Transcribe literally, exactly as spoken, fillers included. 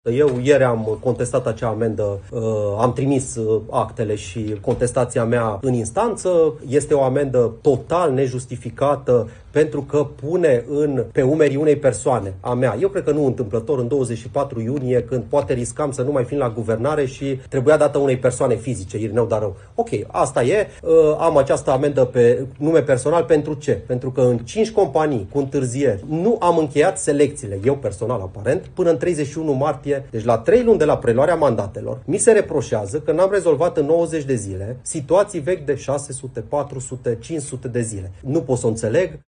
Eu ieri am contestat acea amendă, am trimis actele și contestația mea în instanță. Este o amendă total nejustificată pentru că pune în, pe umerii unei persoane, a mea. Eu cred că nu întâmplător, în douăzeci și patru iunie, când poate riscam să nu mai fim la guvernare și trebuia dată unei persoane fizice, Irineu Darău. Ok, asta e, am această amendă pe nume personal pentru ce? Pentru că în cinci companii cu întârzieri nu am încheiat selecțiile, eu personal aparent, până în treizeci și unu martie, deci la trei luni de la preluarea mandatelor, mi se reproșează că n-am rezolvat în nouăzeci de zile situații vechi de șase sute, patru sute, cinci sute de zile. Nu pot să o înțeleg.